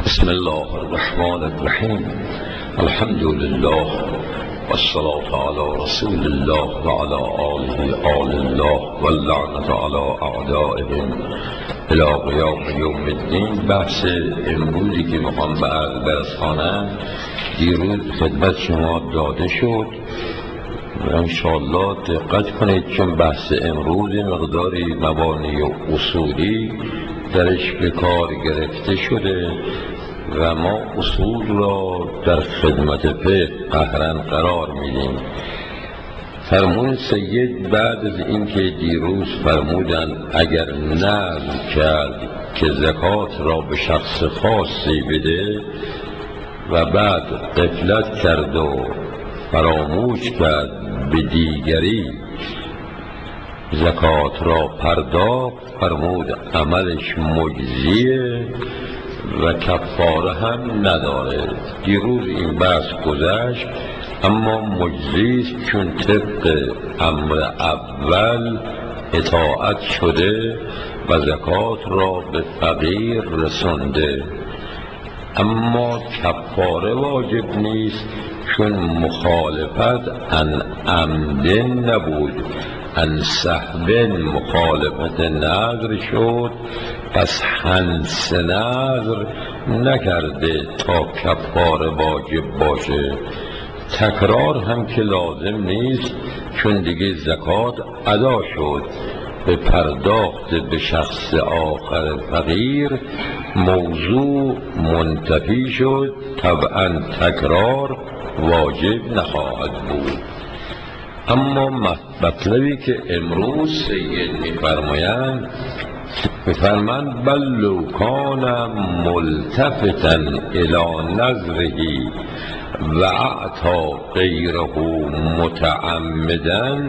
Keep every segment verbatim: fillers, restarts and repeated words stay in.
بسم الله الرحمن الرحیم. الحمد لله والصلاة على رسول الله وعلى آله آل الله واللعنة على أعدائهم إلی قیام یوم الدین. بحث امروزی که میخوام برسانم دیروز خدمت شما داده شد و انشاءالله دقت کنید، چون بحث امروز مقداری مبانی و اصولی درش به کار گرفته شده و ما اصول را در خدمت فقه قهرن قرار میدیم. فرمون سید بعد از اینکه دیروز فرمودن اگر نذر کرد که زکات را به شخص خاصی بده و بعد غفلت کرد و فراموش کرد به دیگری زکات را پرداخت، فرمود عملش مجزیه و کفاره هم نداره. دیروز این بحث گذشت، اما مجزیست چون طبق امر اول اطاعت شده و زکات را به فقیر رسانده، اما کفاره واجب نیست چون مخالفت عن عمدن نبود، عن سهبن مخالفت نذر شد، پس حنس نذر نکرده تا کفاره واجب باشه. تکرار هم که لازم نیست چون دیگه زکات ادا شد، به پرداخت به شخص آخر فقیر موضوع منتفی شد، طبعا تکرار واجب نخواهد بود. اما مطلبی که امروز سید میفرمایند، میفرمایند بل لو کان ملتفتا الی نذره و اعطا غیره متعمدا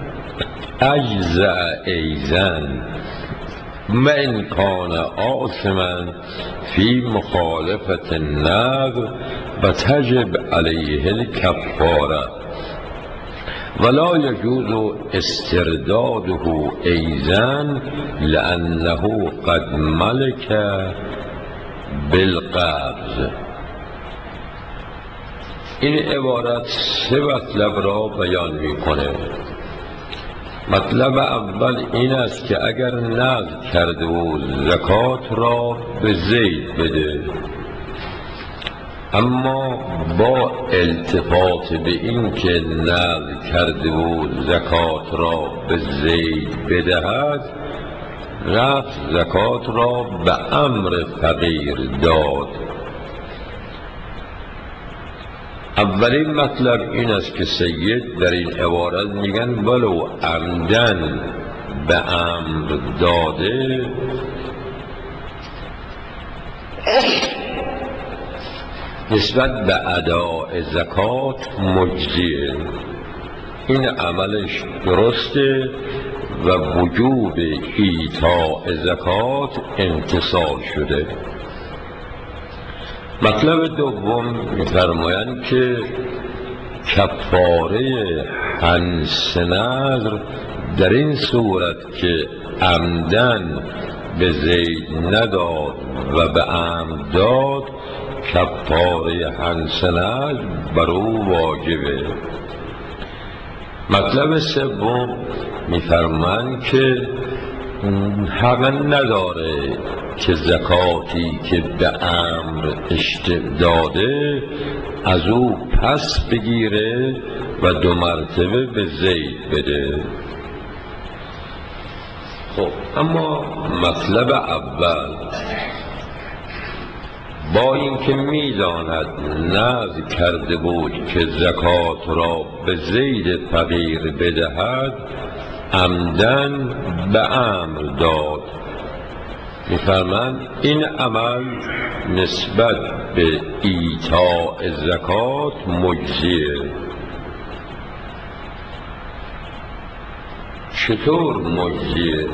اجزاء ایزن ما ان کان آثما فی مخالفت النذر و تجب علیه الکفاره ولا يجوز استرداده ایزن لانه قد ملک بالقبض. این عبارت سه مطلب را بیان میکنه. مطلب اول این است که اگر نذر کرده و زکات را به زید بده، اما با التفات به این که نذر کرده و زکات را به زید بدهد، رفت زکات را به امر فقیر داد. اولین مطلب این است که سید در این عبارت میگن ولو عمدن به امر داده نسبت به اداء زکات مجزیه، این عملش درسته و وجوب ایتاء زکات امتثال شده. مطلب دوم می‌فرمایند که کفاره حنس نذر در این صورت که عمدن به زید نداد و به عمد داد، کفاره حنس نذر بر او واجبه. مطلب سوم می‌فرمایند که حق نداره که زکاتی که به امر داده از او پس بگیره و دو مرتبه به زید بده. خب اما مطلب اول با اینکه میداند نذر کرده بود که زکات را به زید فقیر بدهد، عمدن به امر داد، می‌فرمایند این عمل نسبت به ایتاء زکات مجزیه. چطور مجزیه؟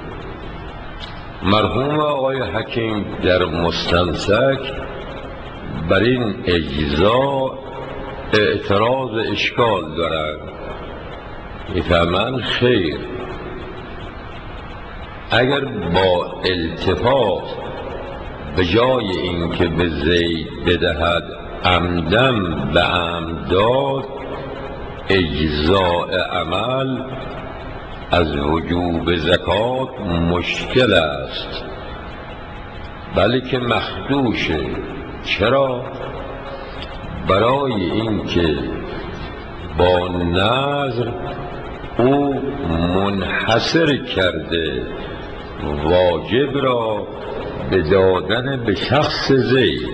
مرحوم آقای حکیم در مستمسک بر این اجزا اعتراض اشکال دارند. می‌فرمایند خیر، اگر با التفات به جای اینکه به زید بدهد عمدم به عمد داد، اجزاء عمل از وجوب زکات مشکل است، بلکه مخدوشه. چرا؟ برای اینکه با نذر او منحصر کرده واجب را به دادن به شخص زید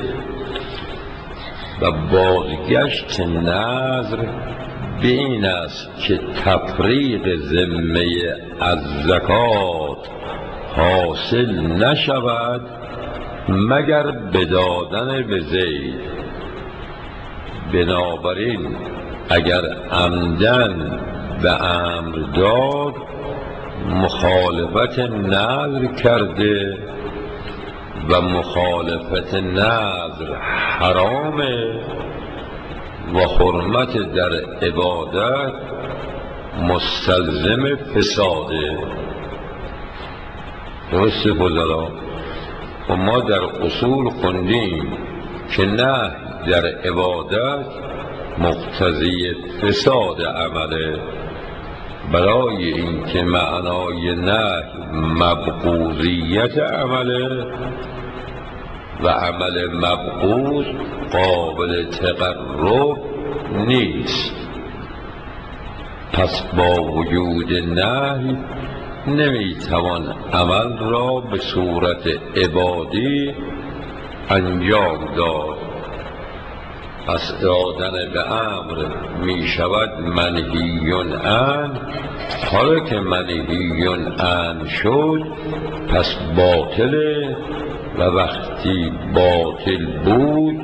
و بازگشت نذر به این است که تفریق ذمه از زکات حاصل نشود مگر به دادن به زید. بنابراین اگر عمدن به امر داد مخالفت نذر کرده و مخالفت نذر حرامه و حرمت در عبادت مستلزم فساده. درسته فضلا؟ و ما در اصول خوندیم که نه در عبادت مقتضی فساد عمله، برای اینکه معنای نه مبغوضیت عمله و عمل مبغوض قابل تقرب نیست. پس با وجود نهی نمیتوان عمل را به صورت عبادی انجام داد. پس دادن به امر می شود منهیون عن، حالا که منهیون عن شد پس باطله و وقتی باطل بود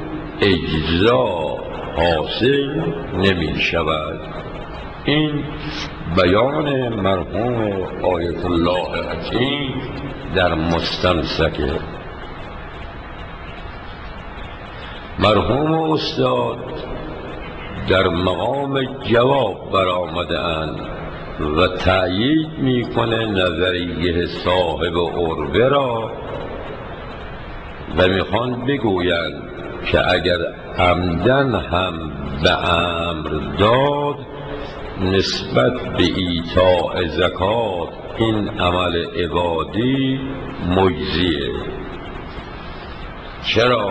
اجزا حاصل نمی شود. این بیان مرحوم آیت الله حکیم در مستمسکه. مرحوم استاد در مقام جواب برآمده اند و تأیید میکنه نظریه صاحب عروه را و میخوان بگویند که اگر عمدن هم به امر داد نسبت به ایتاء زکات این عمل عبادی مجزیه. چرا؟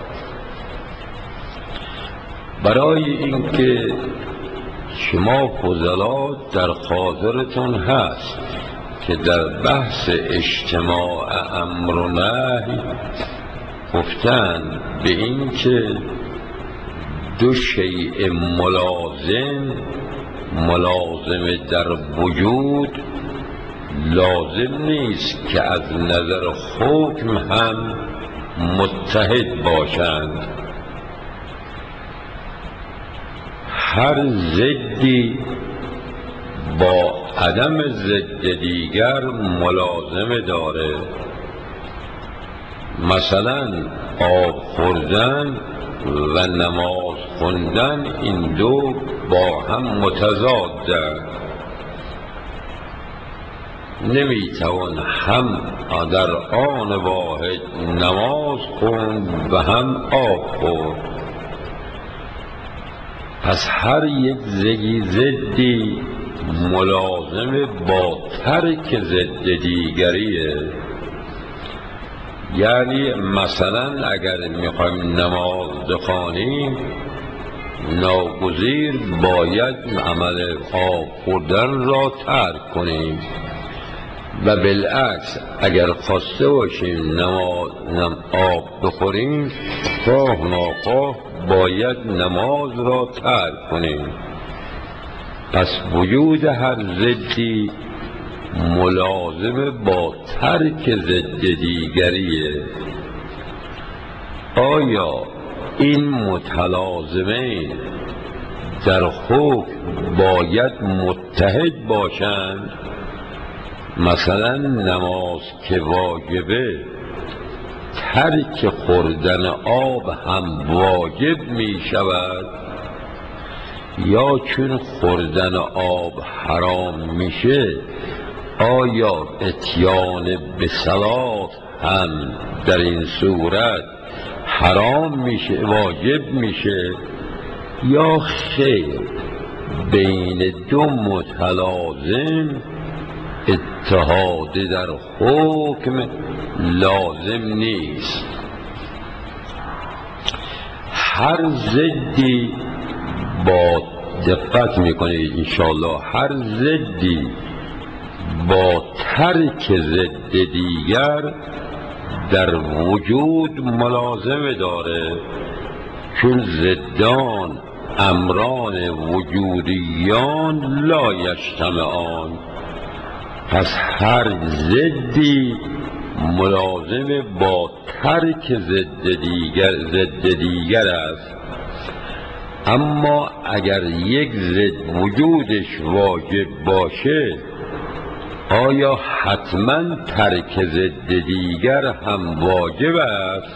برای اینکه شما فضلا در خاطرتون هست که در بحث اجتماع امر و نهی گفتن به اینکه دو شیء ملازم ملازم در وجود لازم نیست که از نظر حکم هم متحد باشند. هر ضدی با عدم ضد دیگر ملازمه داره. مثلا آب خوردن و نماز خوندن این دو با هم متضادند. نمیتوان هم در آن واحد نماز خوند و هم آب خورد. پس هر یک زگی ضدی ملازم با ترک ضد دیگریه. یعنی مثلا اگر میخوایم نماز بخوانیم ناگزیر باید عمل آب خوردن را ترک کنیم و بالعکس اگر خواسته باشیم نماز آب بخوریم خواه ناخواه باید نماز را ترک کنیم. پس وجود هر ضدی ملازم با ترک ضد دیگریه. آیا این متلازمین در حکم باید متحد باشند؟ مثلا نماز که واجبه ترک خوردن آب هم واجب می شود، یا چون خوردن آب حرام میشه آیا اتیان به صلات هم در این صورت حرام میشه واجب میشه یا خیر؟ بین دو متلازم اتحاد در حکم لازم نیست. هر ضدی، با دقت میکنید انشاءالله، هر ضدی با ترک ضد دیگر در وجود ملازمه داره، چون ضدان امران وجودیان لا یجتمعان. پس هر ضدی ملازم با ترک ضد دیگر ضد دیگر است. اما اگر یک ضد وجودش واجب باشه، آیا حتما ترک ضد دیگر هم واجب است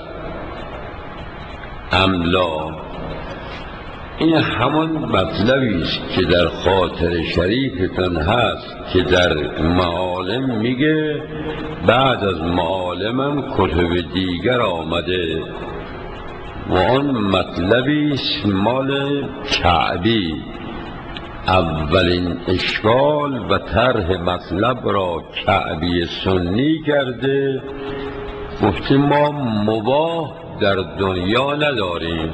ام لا؟ این همان مطلبی است که در خاطر شریفتون هست که در معالم میگه بعد از معالمم کتب دیگر آمده و آن مطلبی است مال کعبی. اولین اشکال و طرح مطلب را کعبی سنی کرده، گفته ما مباح در دنیا نداریم.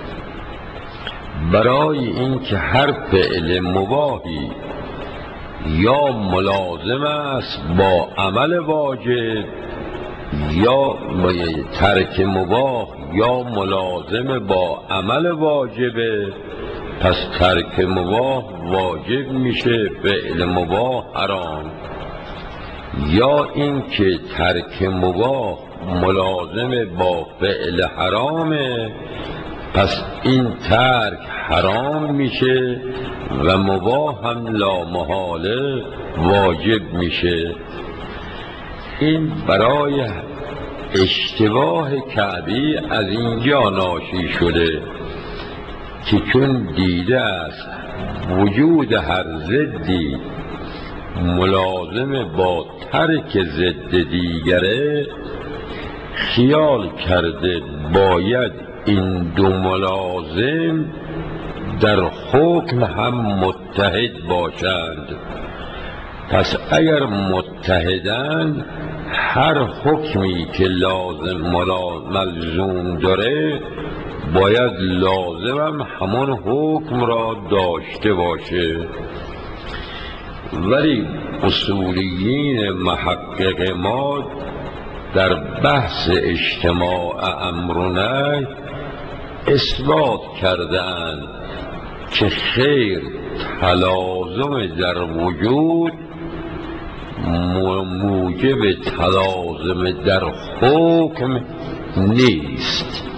برای اینکه هر فعل مباحی یا ملازم است با عمل واجب یا ترک مباح یا ملازم با عمل واجبه، پس ترک مباح واجب میشه، فعل مباح حرام. یا اینکه ترک مباح ملازم با فعل حرامه، پس این ترک حرام میشه و مباح هم لامحاله واجب میشه. این برای اشتباه کعبی از اینجا ناشی شده که چون دیده است وجود هر ضدی ملازم با ترک ضد دیگره، خیال کرده باید این دو ملازم در حکم هم متحد باشند. پس اگر متحدند، هر حکمی که لازم ملزوم داره باید لازمم همان حکم را داشته باشه. ولی اصولیین محقق ما در بحث اجتماع امر و نهی اثبات کرده‌اند که خیر، تلازم در وجود موجب تلازم در حکم نیست.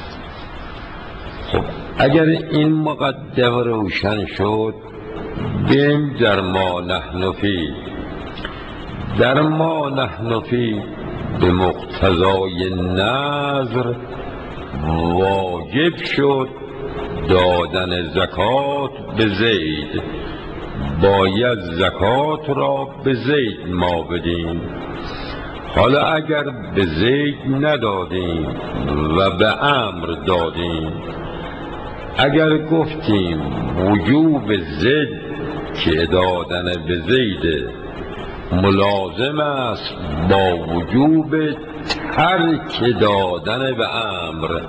خب اگر این مقدمه روشن شد، بیم در ما نحن فی. در ما نحن فی به مقتضای نظر واجب شد دادن زکات به زید. باید زکات را به زید ما بدیم. حالا اگر به زید ندادیم و به امر دادیم، اگر گفتیم وجوب زد که دادن به زید ملازم است با وجوب ترک دادن به امر،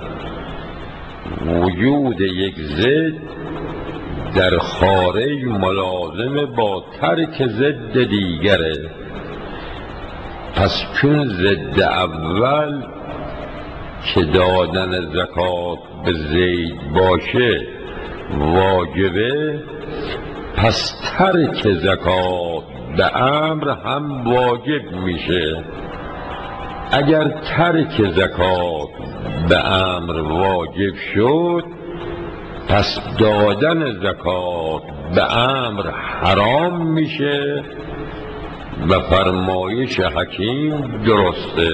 وجود یک زد در خارج ملازم با ترک زد دیگره. پس چون زد اول که دادن زکات به زید باشه واجبه، پس ترک زکات به امر هم واجب میشه. اگر ترک زکات به امر واجب شد، پس دادن زکات به امر حرام میشه و فرمایش حکیم درسته،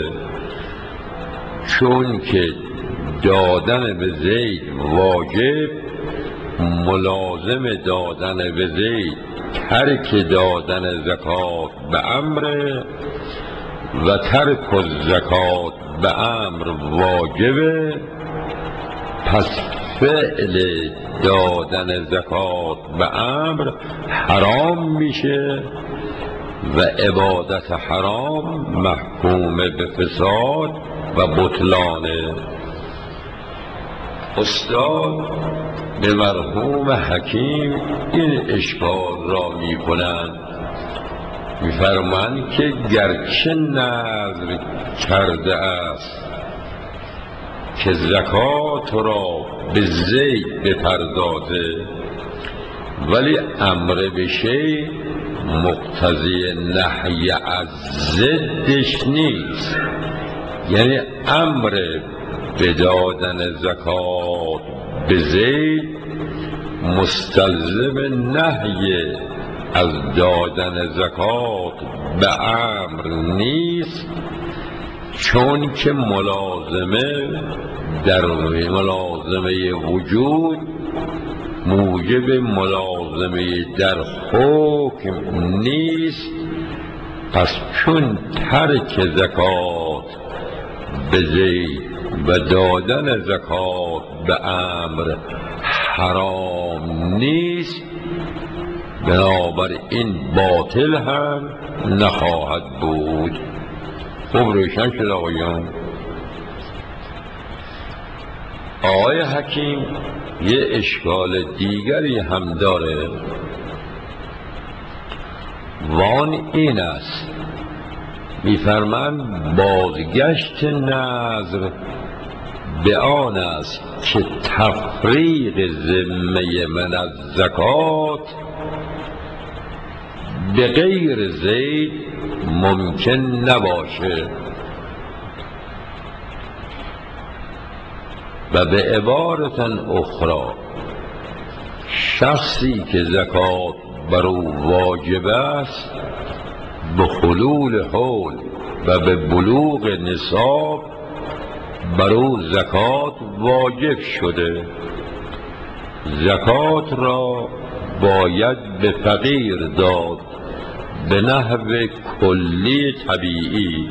چون که دادن به زید واجب ملازم دادن به زید ترک دادن زکات به امر و ترک الزکات به امر واجبه، پس فعل دادن زکات به امر حرام میشه و عبادت حرام محکوم به فساد و بطلانه. استاد به مرحوم حکیم این اشکال را می کنند، می فرمایند که گرچه نذر کرده است که زکات را به زید بپردازه، ولی امر به شیء مقتضی نهی از ضدش نیست. یعنی امر به دادن زکات به زید مستلزم نهی از دادن زکات به امر نیست، چون که ملازمه در ملازمه وجود موجب ملازمه در حکم نیست. پس چون ترک زکات به زید و دادن زکات به امر حرام نیست، بنابراین باطل هم نخواهد بود. خوب روشن شد آقایان. آقای حکیم یه اشکال دیگری هم داره و آن این است، می‌فرماند بازگشت نذر به آن است که تفریق ذمه من از زکات به غیر زید ممکن نباشه. و به عبارت اخرى شخصی که زکات بر او واجب است به حلول حول و به بلوغ نصاب بر او زکات واجب شده، زکات را باید به فقیر داد به نحو کلی طبیعی.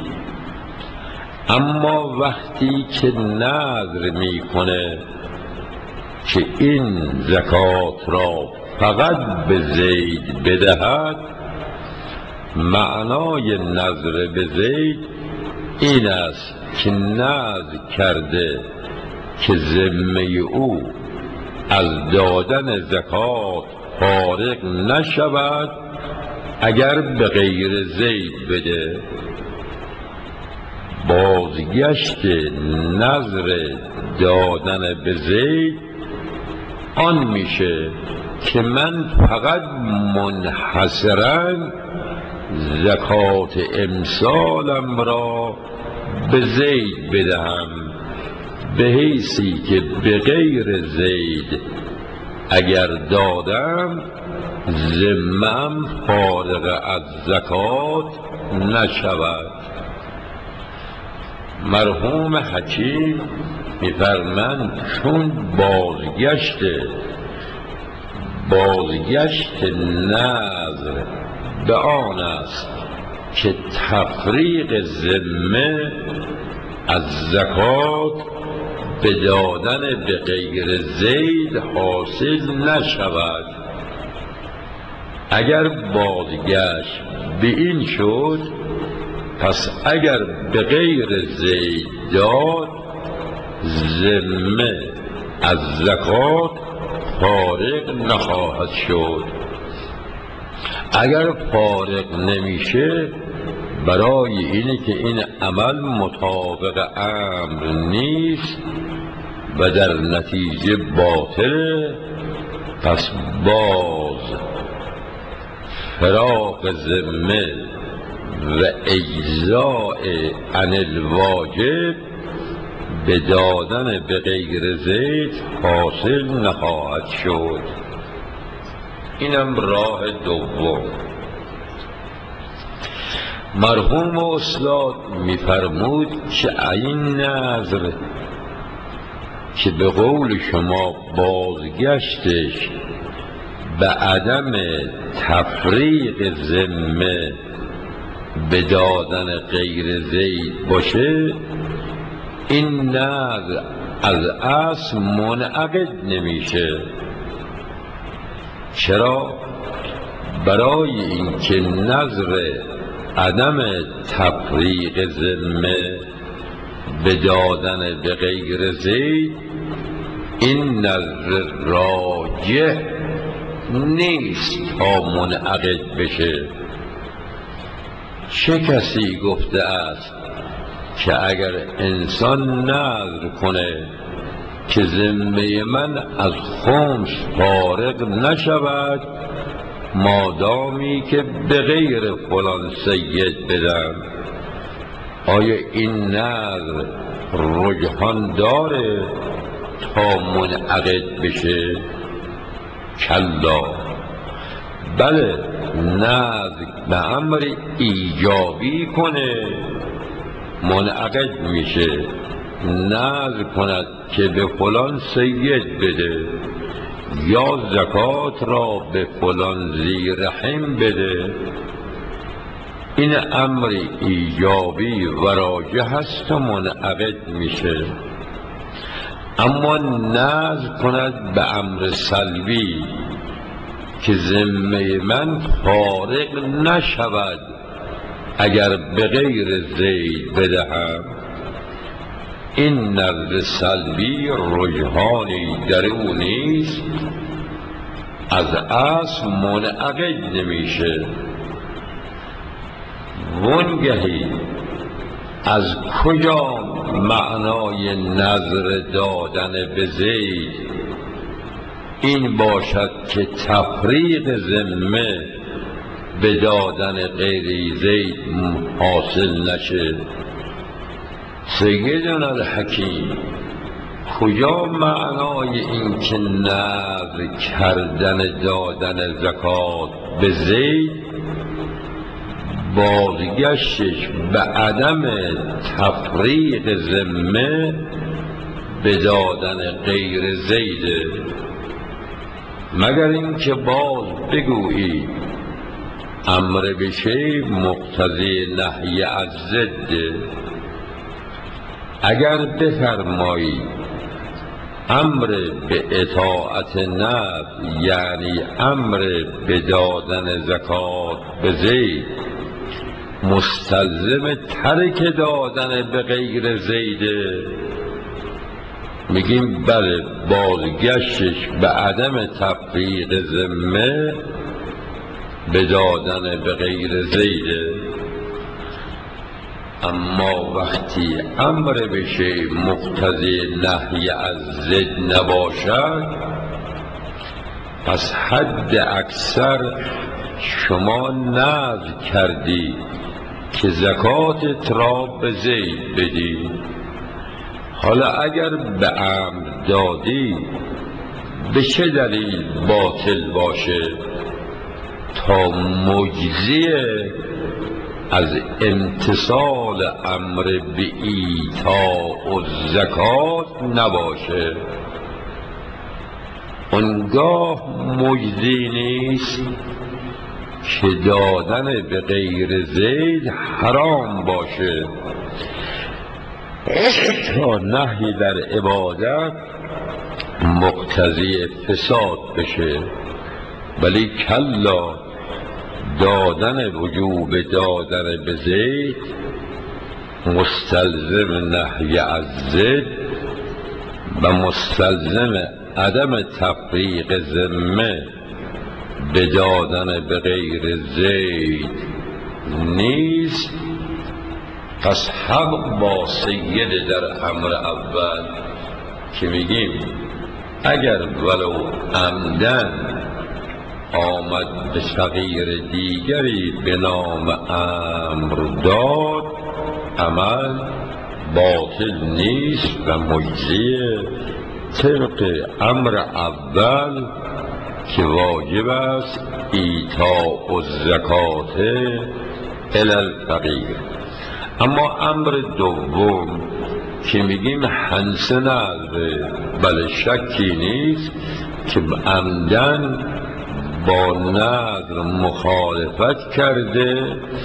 اما وقتی که نذر میکنه که این زکات را فقط به زید بدهد، معنای نذر به زید این است که نذر کرده که ذمه او از دادن زکات فارغ نشود اگر به غیر زید بده. بازگشت نذر دادن به زید آن میشه که من فقط منحصراً زکات امسالم را به زید بدهم، به حیثی که به غیر زید اگر دادم ذمه‌ام فارغ از زکات نشود. مرحوم حکیم می‌فرماند چون بازگشت بازگشت نذر به آن است که تفریق ذمه از زکات به دادن به غیر زید حاصل نشود. اگر بازگشت به این شد، پس اگر به غیر زید داد ذمه از زکات فارغ نخواهد شد. اگر فارغ نمیشه، برای اینه که این عمل مطابق امر نیست و در نتیجه باطله، پس باز فراق ذمه و اجزاء عن الواجب به دادن به غیر زید حاصل نخواهد شد. اینم راه دوم. مرحوم استاد میفرمود که این نذر که به قول شما بازگشتش به عدم تفریق ذمه به دادن غیر زید باشه، این نظر از اصل منعقد نمیشه. چرا؟ برای اینکه نظر عدم تفریق ذمه به دادن به غیر زید، این نظر راجح نیست تا منعقد بشه. چه کسی گفته است که اگر انسان نظر کنه که ذمه من از خمس فارغ نشود مادامی که به غیر فلان سید بدم، آیا این نظر رجحان داره تا منعقد بشه؟ کلا. بله، نظر به امر ایجابی کنه منعقد میشه. نظر کند که به فلان سید بده یا زکات را به فلان ذی رحم بده، این امر ایجابی و راجح است و منعقد میشه. اما نظر کند به امر سلبی که ذمه من فارغ نشود اگر به غیر زید بدهم، این نظر سلبی رجحانی در او نیست، از اصل منعقد نمیشه. وانگهی از کجا معنای نظر دادن به زید این باشد که تفریق ذمه به دادن غیر زید حاصل نشه؟ سیدنا الحکیم کجا معنای این که نظر کردن دادن زکات به زید بازگشتش به عدم تفریق ذمه به دادن غیر زیده؟ مگر اینکه باز بگویی امر به شی مقتضی نهی از ضده. اگر بفرمایی امر به اطاعت نفس یعنی امر به دادن زکات به زید مستلزم ترک دادن به غیر زیده، میگیم بله، بازگشتش به عدم تفریق ذمه به دادن به غیر زیده. اما وقتی امر بشه مقتضی نهی از ضد نباشد، پس حد اکثر شما نذر کردی که زکاتت را به زید بدی. حالا اگر به امر دادی به چه دلیل باطل باشه تا مجزیه از امتصال امر به ایتاء الزکات نباشه؟ اونگاه مجزی نیست که دادن به غیر زید حرام باشه تا نهی در عبادت مقتضی فساد بشه. ولی کلا، دادن وجوب دادن به زید مستلزم نهی از ضد و مستلزم عدم تفریق ذمه به دادن به غیر زید نیست. پس حق با سید در امر اول که میگیم اگر ولو عمدن آمد به تغییر دیگری به نام امر داد، عمل باطل نیست و مجزی طبق امر اول که واجب است ایتاء الزکات الی الفقیر. اما امر دوم که میگیم حنس نظره، بله شکی نیست که عمدن با نظر مخالفت کرده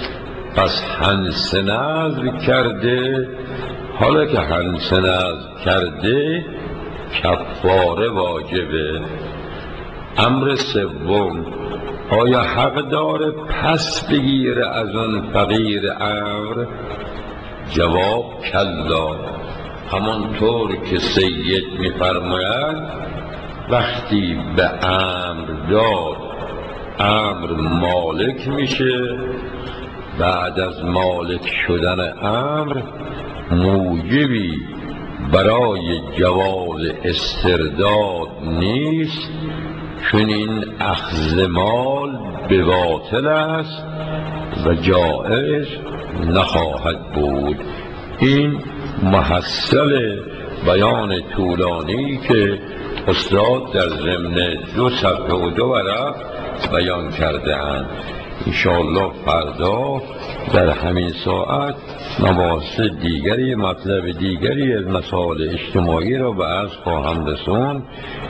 پس هنسه نذر کرده، حالا که هنسه نذر کرده کفاره واجبه. امر سوم، آیا حق داره پس بگیره از اون فقیر امر؟ جواب کلا، همانطور که سید می‌فرماید وقتی به امر داد امر مالک میشه، بعد از مالک شدن امر موجبی برای جواز استرداد نیست، چون این اخذ مال به باطل است و جایز نخواهد بود. این محصل بیان طولانی که استاد در ضمن دو صفحه و دو ورق بیان کرده اند. انشاءالله فردا در همین ساعت مباحث دیگری، مطلب دیگری از مسائل اجتماعی را به عرض خواهم رسوند